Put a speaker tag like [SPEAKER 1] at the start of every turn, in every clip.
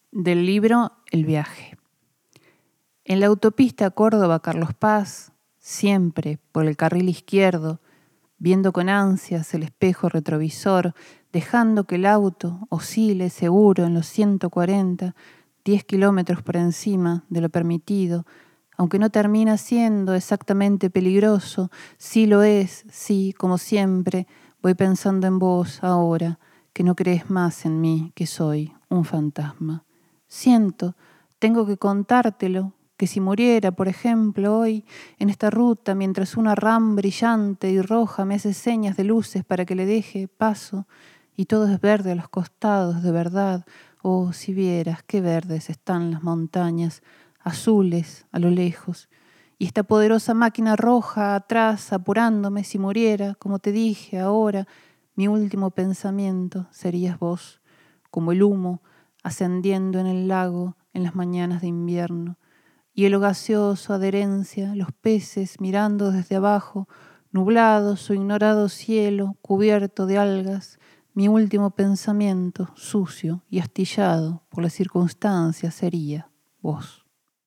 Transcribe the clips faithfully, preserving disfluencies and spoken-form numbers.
[SPEAKER 1] Del libro El viaje. En la autopista Córdoba-Carlos Paz, siempre por el carril izquierdo, viendo con ansias el espejo retrovisor, dejando que el auto oscile seguro en los ciento cuarenta, diez kilómetros por encima de lo permitido, aunque no termina siendo exactamente peligroso, sí lo es, sí, como siempre, voy pensando en vos ahora, que no crees más en mí, que soy un fantasma. Siento, tengo que contártelo, que si muriera, por ejemplo, hoy, en esta ruta, mientras una RAM brillante y roja me hace señas de luces para que le deje paso, y todo es verde a los costados, de verdad, oh, si vieras qué verdes están las montañas, azules a lo lejos, y esta poderosa máquina roja atrás, apurándome, si muriera, como te dije ahora, mi último pensamiento serías vos, como el humo ascendiendo en el lago en las mañanas de invierno, hielo gaseoso, adherencia, los peces mirando desde abajo, nublado su ignorado cielo cubierto de algas, mi último pensamiento, sucio y astillado por las circunstancias, sería vos.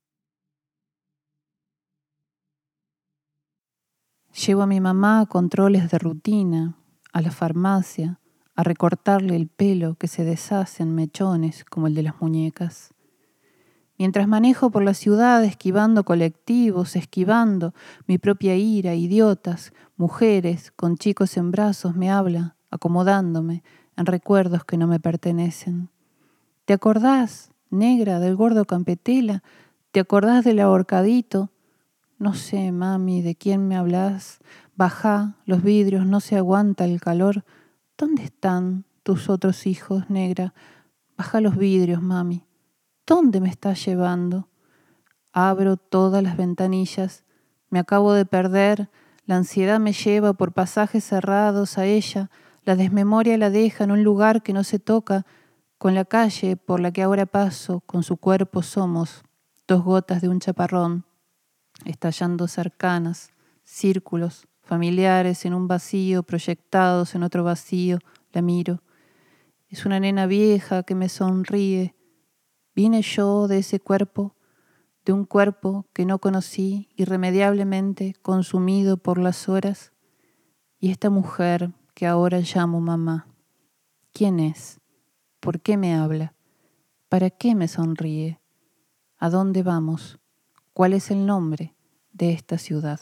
[SPEAKER 1] Llevo a mi mamá a controles de rutina, a la farmacia, a recortarle el pelo que se deshace en mechones como el de las muñecas. Mientras manejo por la ciudad esquivando colectivos, esquivando mi propia ira, idiotas, mujeres con chicos en brazos me habla, acomodándome en recuerdos que no me pertenecen. ¿Te acordás, negra, del gordo Campetela? ¿Te acordás del ahorcadito? No sé, mami, ¿de quién me hablas? Bajá, los vidrios, no se aguanta el calor. ¿Dónde están tus otros hijos, negra? Baja los vidrios, mami. ¿Dónde me estás llevando? Abro todas las ventanillas. Me acabo de perder. La ansiedad me lleva por pasajes cerrados a ella. La desmemoria la deja en un lugar que no se toca, con la calle por la que ahora paso, con su cuerpo somos dos gotas de un chaparrón, estallando cercanas, círculos familiares en un vacío, proyectados en otro vacío. La miro. Es una nena vieja que me sonríe. Vine yo de ese cuerpo, de un cuerpo que no conocí, irremediablemente consumido por las horas, y esta mujer que ahora llamo mamá. ¿Quién es? ¿Por qué me habla? ¿Para qué me sonríe? ¿A dónde vamos? ¿Cuál es el nombre de esta ciudad?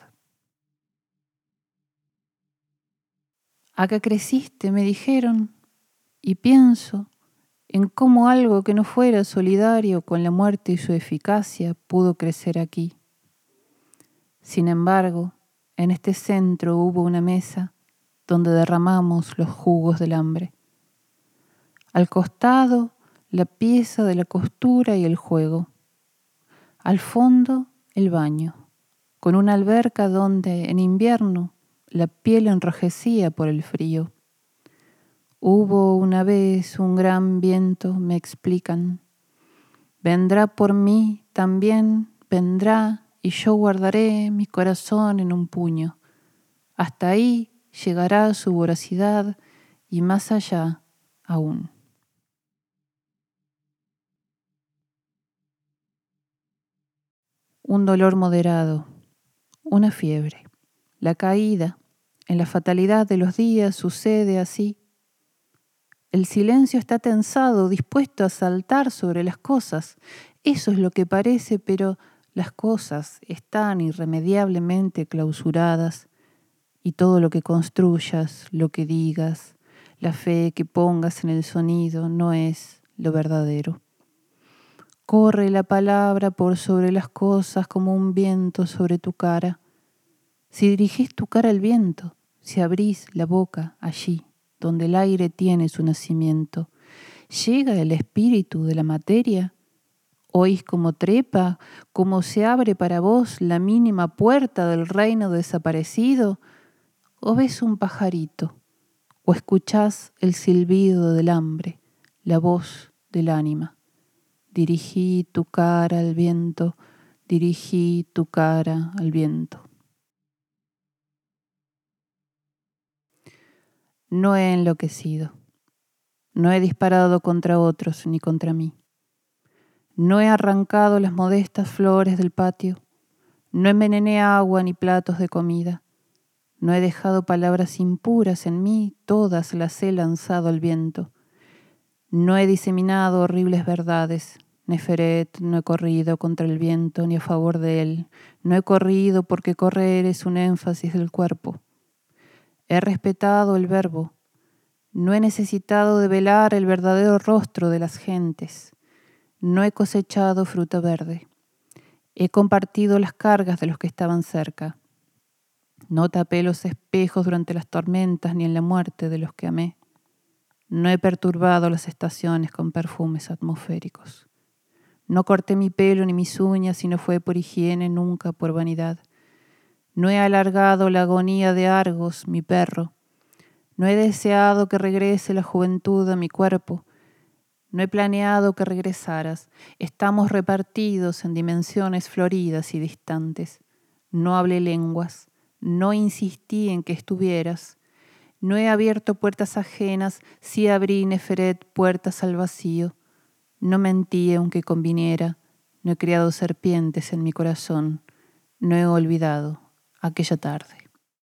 [SPEAKER 1] Acá creciste, me dijeron, y pienso en cómo algo que no fuera solidario con la muerte y su eficacia pudo crecer aquí. Sin embargo, en este centro hubo una mesa donde derramamos los jugos del hambre. Al costado, la pieza de la costura y el juego. Al fondo, el baño, con una alberca donde, en invierno, la piel enrojecía por el frío. Hubo una vez un gran viento, me explican. Vendrá por mí también, vendrá, y yo guardaré mi corazón en un puño. Hasta ahí llegará su voracidad y más allá aún. Un dolor moderado, una fiebre, la caída, en la fatalidad de los días sucede así. El silencio está tensado, dispuesto a saltar sobre las cosas. Eso es lo que parece, pero las cosas están irremediablemente clausuradas. Y todo lo que construyas, lo que digas, la fe que pongas en el sonido no es lo verdadero. Corre la palabra por sobre las cosas como un viento sobre tu cara. Si dirigís tu cara al viento, si abrís la boca allí, donde el aire tiene su nacimiento, ¿llega el espíritu de la materia? ¿Oís cómo trepa, cómo se abre para vos la mínima puerta del reino desaparecido? ¿O ves un pajarito? ¿O escuchás el silbido del hambre, la voz del ánima? Dirigí tu cara al viento, dirigí tu cara al viento. No he enloquecido, no he disparado contra otros ni contra mí. No he arrancado las modestas flores del patio. No envenené agua ni platos de comida. No he dejado palabras impuras en mí, todas las he lanzado al viento. No he diseminado horribles verdades. Neferet, no he corrido contra el viento ni a favor de él. No he corrido porque correr es un énfasis del cuerpo. He respetado el verbo. No he necesitado de velar el verdadero rostro de las gentes. No he cosechado fruta verde. He compartido las cargas de los que estaban cerca. No tapé los espejos durante las tormentas ni en la muerte de los que amé. No he perturbado las estaciones con perfumes atmosféricos. No corté mi pelo ni mis uñas y no fue por higiene, nunca por vanidad. No he alargado la agonía de Argos, mi perro. No he deseado que regrese la juventud a mi cuerpo. No he planeado que regresaras. Estamos repartidos en dimensiones floridas y distantes. No hablé lenguas. No insistí en que estuvieras. No he abierto puertas ajenas, sí abrí, Neferet, puertas al vacío. No mentí aunque conviniera. No he criado serpientes en mi corazón. No he olvidado aquella tarde.